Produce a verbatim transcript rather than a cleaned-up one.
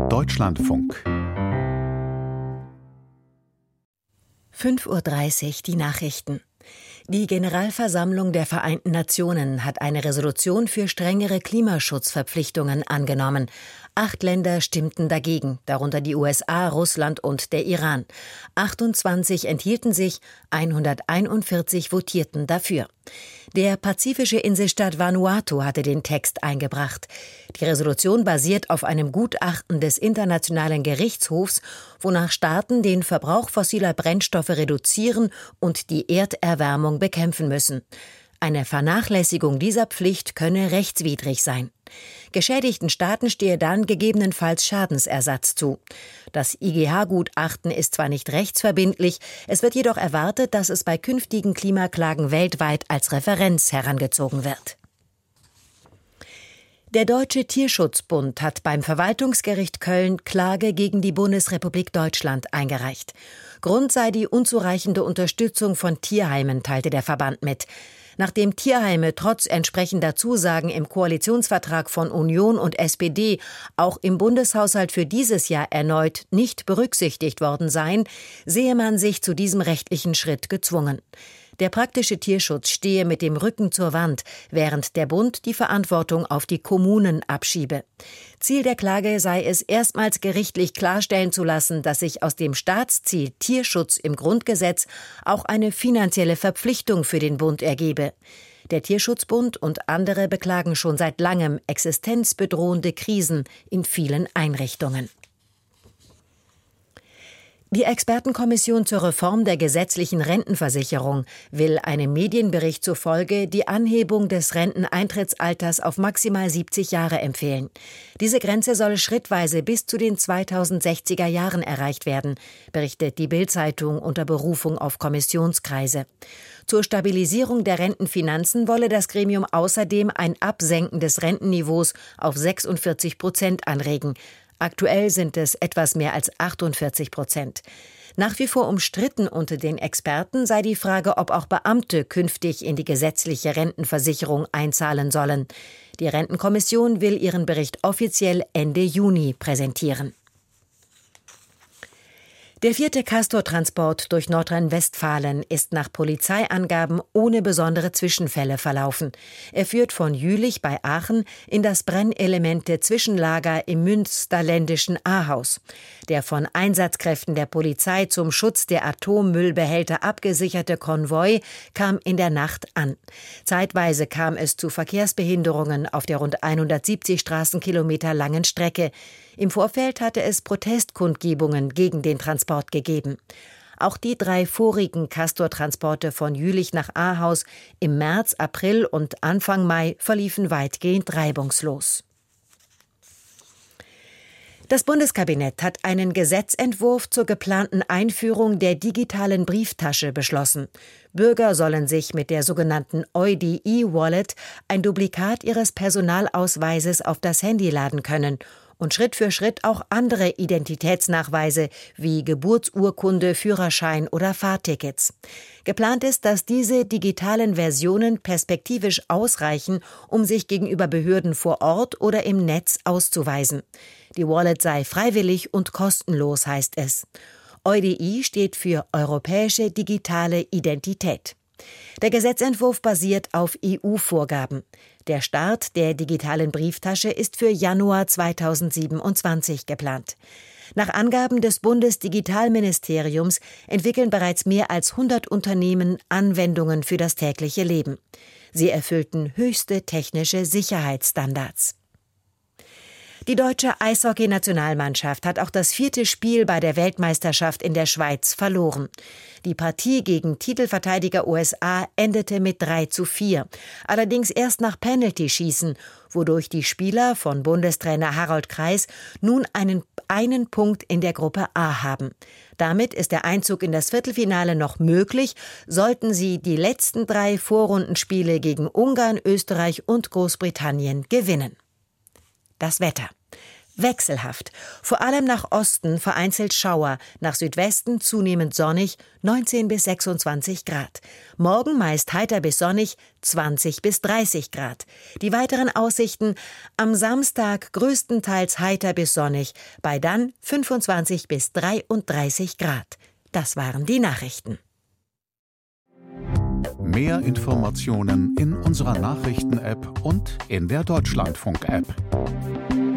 Deutschlandfunk. fünf Uhr dreißig, die Nachrichten. Die Generalversammlung der Vereinten Nationen hat eine Resolution für strengere Klimaschutzverpflichtungen angenommen. Acht Länder stimmten dagegen, darunter die U S A, Russland und der Iran. achtundzwanzig enthielten sich, hunderteinundvierzig votierten dafür. Der pazifische Inselstaat Vanuatu hatte den Text eingebracht. Die Resolution basiert auf einem Gutachten des Internationalen Gerichtshofs, wonach Staaten den Verbrauch fossiler Brennstoffe reduzieren und die Erderwärmung bekämpfen müssen. Eine Vernachlässigung dieser Pflicht könne rechtswidrig sein. Geschädigten Staaten stehe dann gegebenenfalls Schadensersatz zu. Das I G H-Gutachten ist zwar nicht rechtsverbindlich, es wird jedoch erwartet, dass es bei künftigen Klimaklagen weltweit als Referenz herangezogen wird. Der Deutsche Tierschutzbund hat beim Verwaltungsgericht Köln Klage gegen die Bundesrepublik Deutschland eingereicht. Grund sei die unzureichende Unterstützung von Tierheimen, teilte der Verband mit. Nachdem Tierheime trotz entsprechender Zusagen im Koalitionsvertrag von Union und S P D auch im Bundeshaushalt für dieses Jahr erneut nicht berücksichtigt worden seien, sehe man sich zu diesem rechtlichen Schritt gezwungen. Der praktische Tierschutz stehe mit dem Rücken zur Wand, während der Bund die Verantwortung auf die Kommunen abschiebe. Ziel der Klage sei es, erstmals gerichtlich klarstellen zu lassen, dass sich aus dem Staatsziel Tierschutz im Grundgesetz auch eine finanzielle Verpflichtung für den Bund ergebe. Der Tierschutzbund und andere beklagen schon seit langem existenzbedrohende Krisen in vielen Einrichtungen. Die Expertenkommission zur Reform der gesetzlichen Rentenversicherung will einem Medienbericht zufolge die Anhebung des Renteneintrittsalters auf maximal siebzig Jahre empfehlen. Diese Grenze soll schrittweise bis zu den zweitausendsechziger Jahren erreicht werden, berichtet die Bild-Zeitung unter Berufung auf Kommissionskreise. Zur Stabilisierung der Rentenfinanzen wolle das Gremium außerdem ein Absenken des Rentenniveaus auf sechsundvierzig Prozent anregen. Aktuell sind es etwas mehr als achtundvierzig Prozent. Nach wie vor umstritten unter den Experten sei die Frage, ob auch Beamte künftig in die gesetzliche Rentenversicherung einzahlen sollen. Die Rentenkommission will ihren Bericht offiziell Ende Juni präsentieren. Der vierte Castor-Transport durch Nordrhein-Westfalen ist nach Polizeiangaben ohne besondere Zwischenfälle verlaufen. Er führt von Jülich bei Aachen in das Brennelemente-Zwischenlager im münsterländischen Ahaus. Der von Einsatzkräften der Polizei zum Schutz der Atommüllbehälter abgesicherte Konvoi kam in der Nacht an. Zeitweise kam es zu Verkehrsbehinderungen auf der rund hundertsiebzig Straßenkilometer langen Strecke. Im Vorfeld hatte es Protestkundgebungen gegen den Transport gegeben. Auch die drei vorigen Castor-Transporte von Jülich nach Ahaus im März, April und Anfang Mai verliefen weitgehend reibungslos. Das Bundeskabinett hat einen Gesetzentwurf zur geplanten Einführung der digitalen Brieftasche beschlossen. Bürger sollen sich mit der sogenannten Eudi-E-Wallet ein Duplikat ihres Personalausweises auf das Handy laden können und Schritt für Schritt auch andere Identitätsnachweise wie Geburtsurkunde, Führerschein oder Fahrtickets. Geplant ist, dass diese digitalen Versionen perspektivisch ausreichen, um sich gegenüber Behörden vor Ort oder im Netz auszuweisen. Die Wallet sei freiwillig und kostenlos, heißt es. E U D I steht für Europäische Digitale Identität. Der Gesetzentwurf basiert auf E U-Vorgaben. Der Start der digitalen Brieftasche ist für Januar zweitausendsiebenundzwanzig geplant. Nach Angaben des Bundesdigitalministeriums entwickeln bereits mehr als hundert Unternehmen Anwendungen für das tägliche Leben. Sie erfüllten höchste technische Sicherheitsstandards. Die deutsche Eishockey-Nationalmannschaft hat auch das vierte Spiel bei der Weltmeisterschaft in der Schweiz verloren. Die Partie gegen Titelverteidiger U S A endete mit drei zu vier, allerdings erst nach Penaltyschießen, wodurch die Spieler von Bundestrainer Harald Kreis nun einen, einen Punkt in der Gruppe A haben. Damit ist der Einzug in das Viertelfinale noch möglich, sollten sie die letzten drei Vorrundenspiele gegen Ungarn, Österreich und Großbritannien gewinnen. Das Wetter. Wechselhaft. Vor allem nach Osten vereinzelt Schauer, nach Südwesten zunehmend sonnig, neunzehn bis sechsundzwanzig Grad. Morgen meist heiter bis sonnig, zwanzig bis dreißig Grad. Die weiteren Aussichten: am Samstag größtenteils heiter bis sonnig, bei dann fünfundzwanzig bis dreiunddreißig Grad. Das waren die Nachrichten. Mehr Informationen in unserer Nachrichten-App und in der Deutschlandfunk-App.